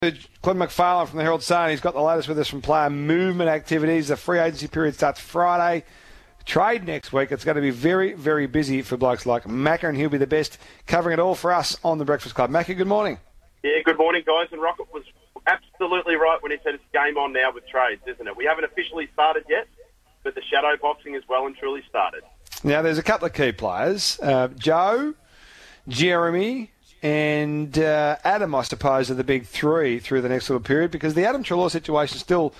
Glenn McFarlane from the Herald Sun. He's got the latest with us from player movement activities. The free agency period starts Friday. Trade next week. It's going to be very, very busy for blokes like Macca, and he'll be the best covering it all for us on the Breakfast Club. Macca, good morning. Yeah, good morning, guys. And Rocket was absolutely right when he said it's game on now with trades, isn't it? We haven't officially started yet, but the shadow boxing has well and truly started. Now, there's a couple of key players. Joe, Jeremy, and Adam, I suppose, are the big three through the next little period, because the Adam Treloar situation still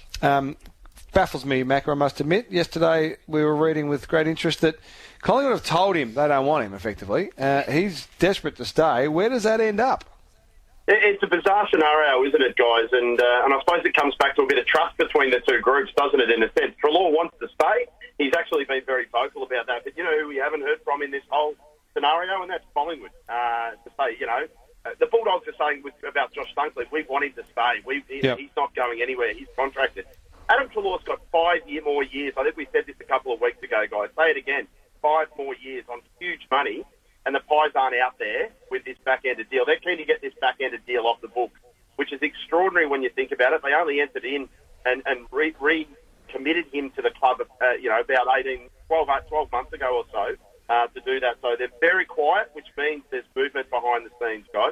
baffles me, Macca, I must admit. Yesterday we were reading with great interest that Collingwood have told him they don't want him, effectively. He's desperate to stay. Where does that end up? It's a bizarre scenario, isn't it, guys? And I suppose it comes back to a bit of trust between the two groups, doesn't it, in a sense? Treloar wants to stay. He's actually been very vocal about that. But you know who we haven't heard from in this whole scenario, and that's Collingwood. To say, the Bulldogs are saying about Josh Dunkley, we want him to stay. He's not going anywhere. He's contracted. Adam Treloar's got 5 more years. I think we said this a couple of weeks ago, guys. Say it again. 5 more years on huge money, and the Pies aren't out there with this back-ended deal. They're keen to get this back-ended deal off the books, which is extraordinary when you think about it. They only entered in and recommitted him to the club, about 12 months ago or so to do that. So they're very quiet, which means there's movement behind the scenes, guys.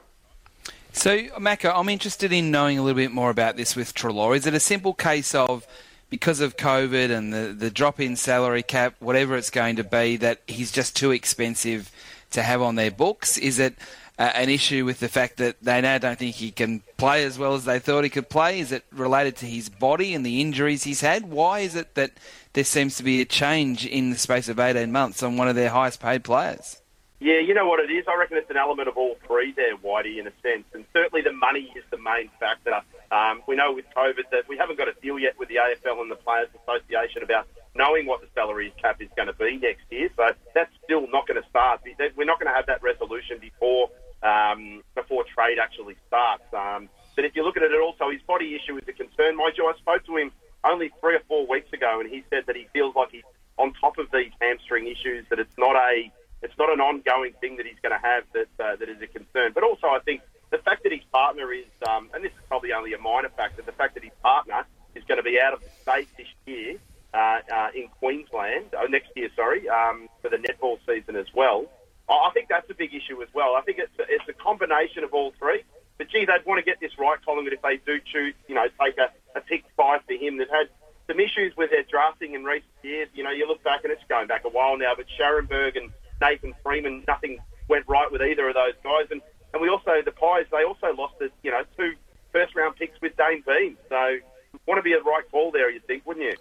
So, Macca, I'm interested in knowing a little bit more about this with Treloar. Is it a simple case of, because of COVID and the drop in salary cap, whatever it's going to be, that he's just too expensive to have on their books? Is it an issue with the fact that they now don't think he can play as well as they thought he could play? Is it related to his body and the injuries he's had? Why is it that there seems to be a change in the space of 18 months on one of their highest paid players? Yeah, you know what it is? I reckon it's an element of all three there, Whitey, in a sense. And certainly the money is the main factor. We know with COVID that we haven't got a deal yet with the AFL and the Players Association about knowing what the salary cap is going to be next year. So that's still not going to start. We're not going to have that resolution before trade actually starts. But if you look at it also, his body issue is a concern. Mind you, I spoke to him only 3 or 4 weeks ago, and he said that he feels like he's on top of these hamstring issues, that it's not an ongoing thing that he's going to have that is a concern. But also, I think the fact that his partner is, and this is probably only a minor factor, the fact that his partner is going to be out of the state this year in Queensland, next year, for the netball season as well. I think that's a big issue as well. I think it's a combination of all three. But, gee, they'd want to get this right, Collingwood, if they do choose, take a pick 5 for him. They've had some issues with their drafting in recent years. You look back, and it's going back a while now, but Scharenberg and Nathan Freeman, nothing went right with either of those guys. And we also, the Pies, they also lost 2 first-round picks with Dane Beam. So, want to be a right call there, you'd think, wouldn't you?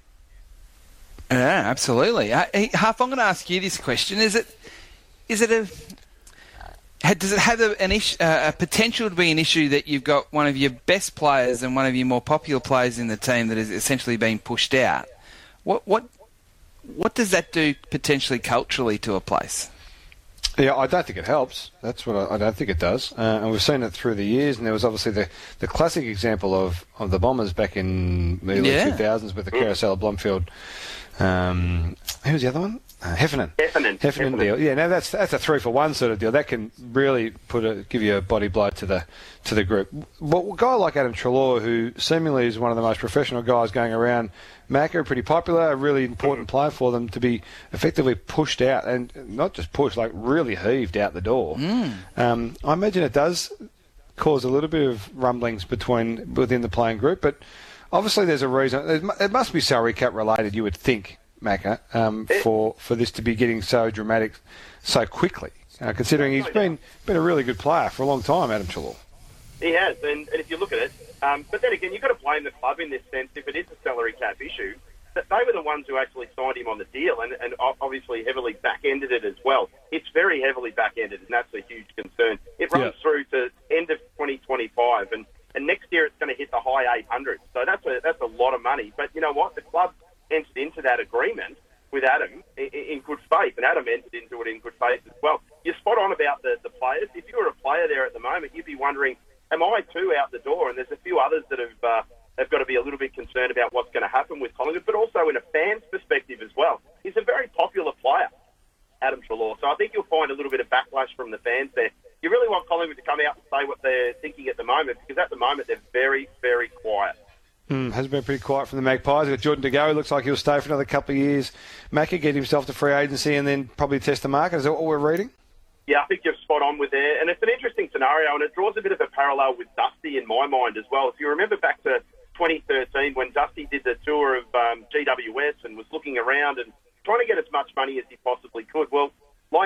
Yeah, absolutely. Huff, I'm going to ask you this question. Does it have a potential to be an issue that you've got one of your best players and one of your more popular players in the team that is essentially being pushed out? What does that do potentially culturally to a place? Yeah, I don't think it helps. That's what I don't think it does. And we've seen it through the years, and there was obviously the classic example of the Bombers back in the early 2000s with the Carousel Blomfield. Who was the other one? Heffernan. Heffernan deal. Yeah, now that's a 3-for-1 sort of deal. That can really give you a body blow to the group. But a guy like Adam Treloar, who seemingly is one of the most professional guys going around, Macca, pretty popular, a really important player for them, to be effectively pushed out, and not just pushed, like really heaved out the door. I imagine it does cause a little bit of rumblings within the playing group, but obviously there's a reason. It must be salary cap related, you would think, Macca, for this to be getting so dramatic so quickly, considering he's been a really good player for a long time, Adam Treloar. He has, and if you look at it, but then again, you've got to blame the club in this sense. If it is a salary cap issue, that they were the ones who actually signed him on the deal, and obviously heavily back-ended it as well. It's very heavily back-ended, and that's a huge concern. It runs through to end of 2025, and next year it's going to hit the high 800s. So that's a lot of money. But you know what? The club entered into that agreement with Adam in good faith, and Adam entered into it in good faith as well. You're spot on about the players. If you were a player there at the moment, you'd be wondering, am I too out the door? And there's a few others that have got to be a little bit concerned about what's going to happen with Collingwood, but also in a fan's perspective as well. He's a very popular player, Adam Treloar. So I think you'll find a little bit of backlash from the fans there. you really want Collingwood to come out and say what they're thinking at the moment, because at the moment they're very, very quiet. Has been pretty quiet from the Magpies. We've got Jordan De Goey, looks like he'll stay for another couple of years. Macca get himself to free agency and then probably test the market. Is that what we're reading? Yeah, I think you're spot on with there. And it's an interesting scenario, and it draws a bit of a parallel with Dusty in my mind as well. If you remember back to 2013 when Dusty did the tour of GWS and was looking around and trying to get as much money as he possibly could. Well, like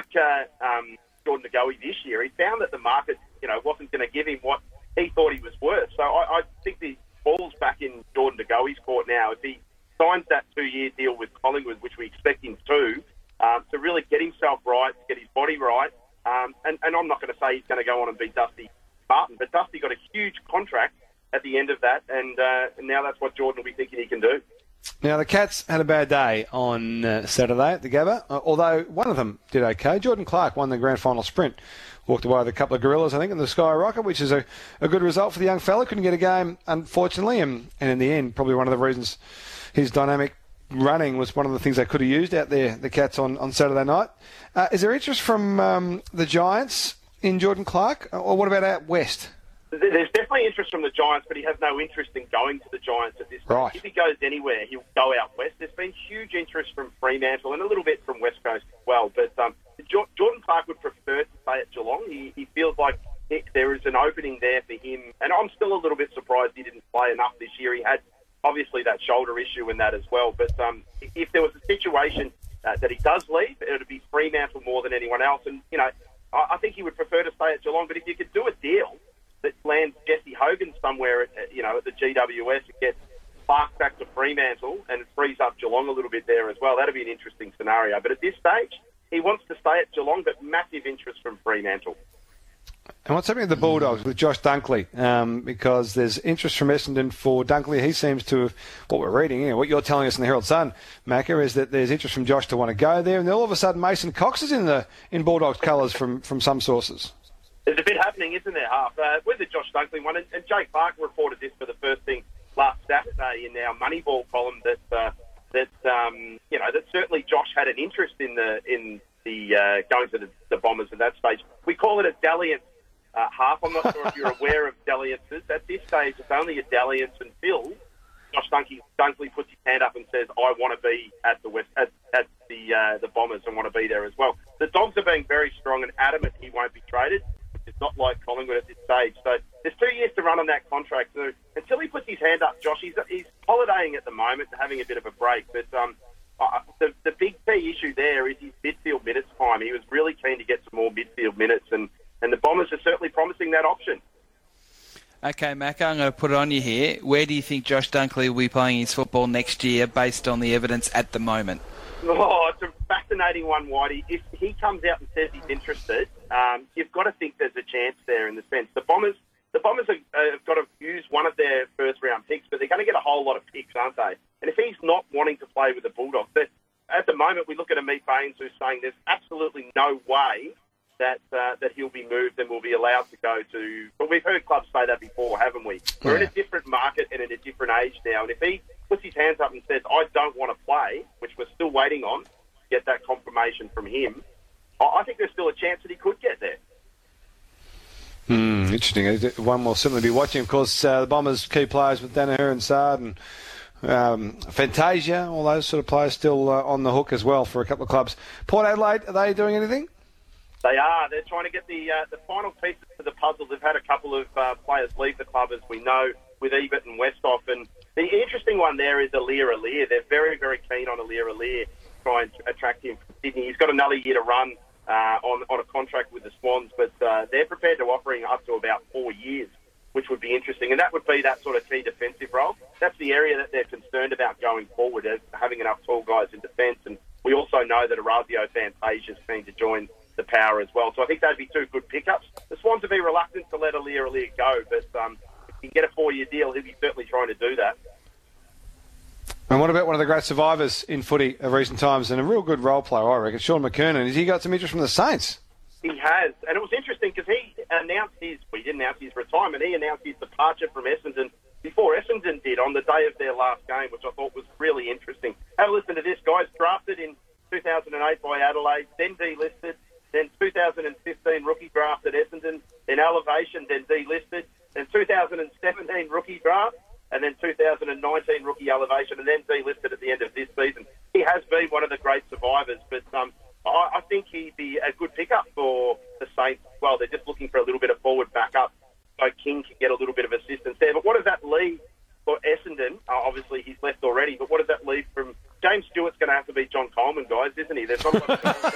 Jordan De Goey this year, he found that the market, wasn't going to give him what he thought he was worth. So I think the ball's back in Jordan De Goey's court now. If he signs that 2-year deal with Collingwood, which we expect him to really get himself right, to get his body right. And I'm not going to say he's going to go on and beat Dusty Martin, but Dusty got a huge contract at the end of that, and now that's what Jordan will be thinking he can do. Now, the Cats had a bad day on Saturday at the Gabba, although one of them did okay. Jordan Clark won the grand final sprint. Walked away with a couple of gorillas, I think, in the Sky Rocket, which is a good result for the young fella. Couldn't get a game, unfortunately, and in the end, probably one of the reasons his dynamic running was one of the things they could have used out there, the Cats, on Saturday night. Is there interest from the Giants in Jordan Clark, or what about out west? There's definitely interest from the Giants, but he has no interest in going to the Giants at this point. Right. If he goes anywhere, he'll go out west. There's been huge interest from Fremantle and a little bit from West Coast as well. But Jordan Clark would prefer to stay at Geelong. He feels like there is an opening there for him. And I'm still a little bit surprised he didn't play enough this year. He had, obviously, that shoulder issue in that as well. But if there was a situation that he does leave, it would be Fremantle more than anyone else. And, I think he would prefer to stay at Geelong. But if you could do a deal that lands Jesse Hogan somewhere at the GWS and gets Clark back to Fremantle and it frees up Geelong a little bit there as well, that'd be an interesting scenario. But at this stage, he wants to stay at Geelong, but massive interest from Fremantle. And what's happening with the Bulldogs with Josh Dunkley? Because there's interest from Essendon for Dunkley. He seems to have, what we're reading, what you're telling us in the Herald Sun, Macca, is that there's interest from Josh to want to go there. And then all of a sudden, Mason Cox is in Bulldogs colours from some sources. There's a bit happening, isn't there, Half? With the Josh Dunkley one, and Jake Clark reported this for the first thing last Saturday in our Moneyball column that certainly Josh had an interest in the going to the Bombers at that stage. We call it a dalliance, Half. I'm not sure if you're aware of dalliances. At this stage, it's only a dalliance until Josh Dunkley puts his hand up and says, "I want to be at the Bombers and want to be there as well." The Dogs are being very strong and adamant he won't be traded. It's not like Collingwood at this stage. So there's 2 years to run on that contract. So until he puts his hand up, Josh, he's holidaying at the moment, having a bit of a break. But the big key issue there is his midfield minutes time. He was really keen to get some more midfield minutes, and the Bombers are certainly promising that option. Okay, Macca, I'm going to put it on you here. Where do you think Josh Dunkley will be playing his football next year based on the evidence at the moment? Oh, it's a fascinating one, Whitey. If he comes out and says he's interested, you've got to think there's a chance there in the sense. The Bombers have got to use one of their first-round picks, but they're going to get a whole lot of picks, aren't they? And if he's not wanting to play with the Bulldogs, at the moment we look at Amit Baines who's saying there's absolutely no way that he'll be moved and will be allowed to go to... But we've heard clubs say that before, haven't we? We're in a different market and in a different age now, and if he puts his hands up and says, "I don't want to play," which we're still waiting on to get that confirmation from him, I think there's still a chance that he could get there. Interesting. One will certainly be watching. Of course, the Bombers' key players with Danaher and Sard and Fantasia, all those sort of players still on the hook as well for a couple of clubs. Port Adelaide, are they doing anything? They are. They're trying to get the final pieces to the puzzle. They've had a couple of players leave the club, as we know, with Ebert and Westhoff. And the interesting one there is Aliir. They're very, very keen on Aliir, try and attract him from Sydney. He's got another year to run on a contract with the Swans, but they're prepared to offer him up to about 4 years, which would be interesting. And that would be that sort of key defensive role. That's the area that they're concerned about going forward, as having enough tall guys in defence. And we also know that Orazio Fantasia is keen to join the Power as well. So I think that'd be two good pickups. The Swans would be reluctant to let Aliir go, but if he can get a 4-year deal, he'll be certainly trying to do that. And what about one of the great survivors in footy of recent times and a real good role player, I reckon, Sean McKernan? Has he got some interest from the Saints? He has, and it was interesting because he didn't announce his retirement, he announced his departure from Essendon before Essendon did on the day of their last game, which I thought was really interesting. Have a listen to this, guys. Drafted in 2008 by Adelaide, then delisted, then 2015 rookie draft at Essendon, then Elevation, then delisted, then 2017 rookie draft, and then 2019 rookie Elevation, and then delisted at the end of this season. He has been one of the great survivors, but I think he'd be a good pickup for the Saints. Well, they're just looking for a little bit of forward backup so King can get a little bit of assistance there. But what does that leave for Essendon? Obviously, he's left already, but what does that leave from... James Stewart's going to have to be John Coleman, guys, isn't he? There's not a lot of goals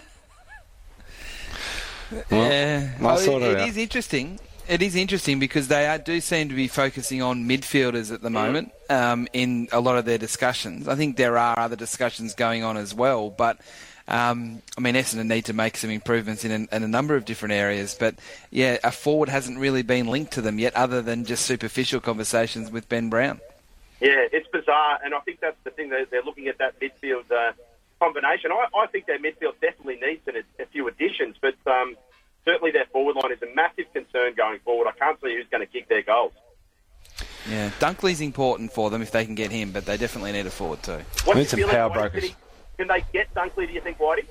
there. Well, it is interesting. It is interesting because they do seem to be focusing on midfielders at the moment in a lot of their discussions. I think there are other discussions going on as well, but Essendon need to make some improvements in a number of different areas. But yeah, a forward hasn't really been linked to them yet, other than just superficial conversations with Ben Brown. Yeah, it's bizarre, and I think that's the thing. They're looking at that midfield combination. I think their midfield definitely needs a few additions, but certainly their forward line is a massive concern going forward. I can't see who's going to kick their goals. Yeah, Dunkley's important for them if they can get him, but they definitely need a forward too. I need some power brokers. Can they get Dunkley, do you think, Whitey?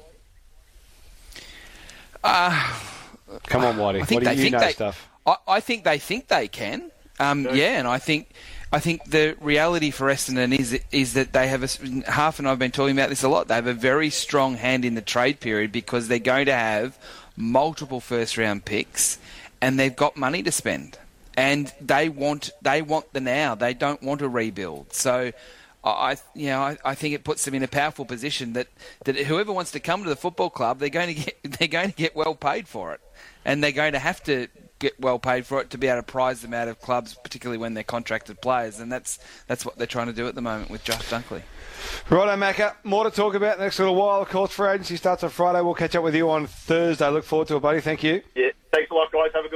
Come on, Whitey. What do you know stuff? I think they think they can. Yeah, and I think the reality for Essendon is that they have Half and I've been talking about this a lot. They have a very strong hand in the trade period because they're going to have multiple first-round picks, and they've got money to spend, and they want the now. They don't want a rebuild. So, I think it puts them in a powerful position that whoever wants to come to the football club, they're going to get well paid for it, and they're going to have to get well paid for it to be able to prize them out of clubs, particularly when they're contracted players, and that's what they're trying to do at the moment with Josh Dunkley. Righto, Macca. More to talk about next little while. Of course, free agency starts on Friday. We'll catch up with you on Thursday. Look forward to it, buddy. Thank you. Yeah, thanks a lot, guys. Have a good